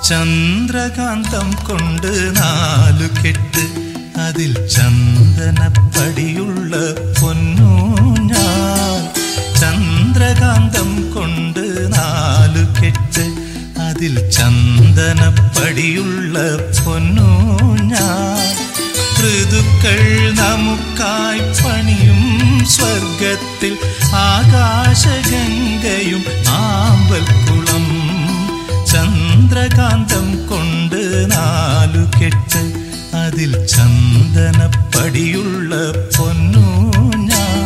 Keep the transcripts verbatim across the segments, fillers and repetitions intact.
ചന്ദ്രകാന്തം കൊണ്ട് നാലുകെട്ട്, അതിൽ ചന്ദനപ്പടിയുള്ള പൊന്നൂഞ്ഞാൽ. ചന്ദ്രകാന്തം കൊണ്ട് നാലുകെട്ട്, അതിൽ ചന്ദനപ്പടിയുള്ള പൊന്നൂഞ്ഞാൽ. ഋതുക്കൾ നമുക്കായി പണിയും സ്വർഗത്തിൽ ആകാശഗംഗയും ആമ്പൽക്കുളം. ചന്ദ്രകാന്തം കൊണ്ട് നാലുകെട്ട്, അതിൽ ചന്ദനപ്പടിയുള്ള പൊന്നൂഞ്ഞാൽ.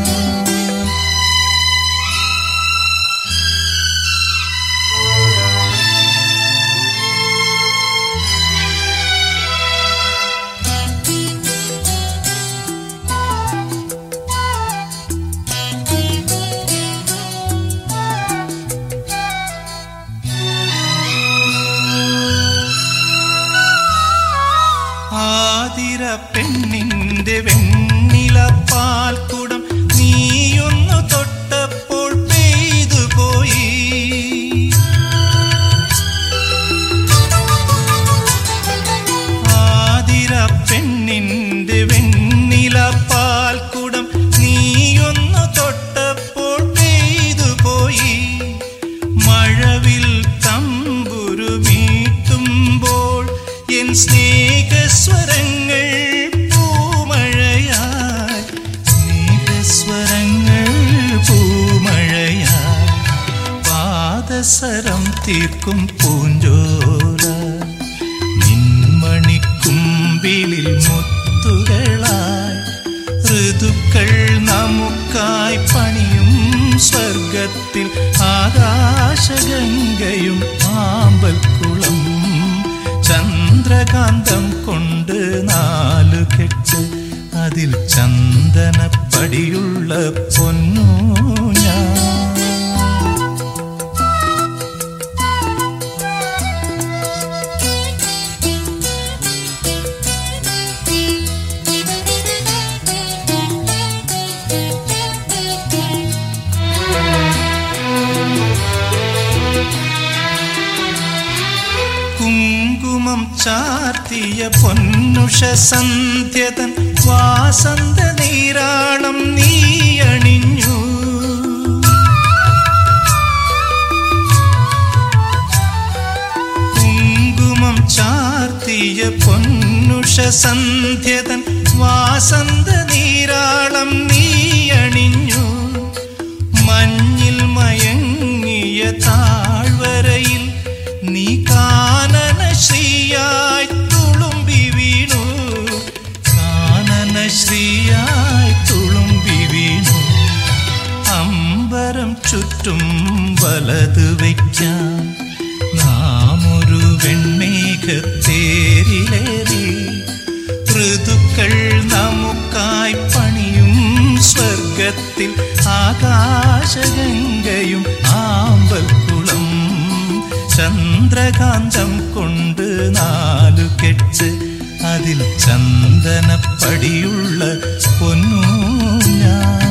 ആതിര പെണ്ണിന്റെ വെണ്ണില പാൽക്കുടം നീയൊന്നു തൊട്ടപ്പോൾ പെയ്തു പോയി. ആതിര പെണ്ണിന്റെ വെണ്ണില പാൽക്കുടം നീയൊന്നു തൊട്ടപ്പോൾ പെയ്തു പോയി. മഴവിൽ തമ്പുരു മീട്ടുമ്പോൾ എൻ സ്നേഹസ്വരങ്ങൾ പൂമഴയായി, സ്നേഹസ്വരങ്ങൾ പൂമഴയായി. പാദസരം തീർക്കും പൂഞ്ചോല നിൻമണിക്കുമ്പിളിൽ മുത്തുകളായി. ഋതുക്കൾ നമുക്കായി പണിയും സ്വർഗത്തിൽ ആകാശഗംഗയും ആമ്പൽക്കുളം. ചന്ദ്രകാന്തം കൊണ്ട് നാലുകെട്ട്, അതിൽ ചന്ദനപ്പടിയുള്ള പൊന്നൂഞ്ഞാൽ. കുങ്കുമം ചാർത്തിയ പൊന്നുഷ സന്ധ്യതൻ വാസന്ത നീരാളം നീയണിഞ്ഞു. കുങ്കുമം ചാർത്തിയ പൊന്നുഷ സന്ധ്യതൻ വാസന്ത നീരാളം നീയണിഞ്ഞു. മഞ്ഞിൽ മയങ്ങിയ താഴ്വരയിൽ നീ കാനന ശ്രീയായി തുളുമ്പി വീണു. കാനന ശ്രീയായി തുളുമ്പി വീണു. അമ്പരം ചുറ്റും വലത് വയ്ക്കാൻ നാമൊരു വെൺമേഘത്തേരിലേറി. ഋതുക്കൾ നമുക്കായി പണിയും സ്വർഗത്തിൽ ആകാശഗംഗയും ആമ്പൽക്കുളം. ചന്ദ്രകാന്തം കൊണ്ട് നാലുകെട്ട്, അതിൽ ചന്ദനപ്പടിയുള്ള പൊന്നൂഞ്ഞാൽ.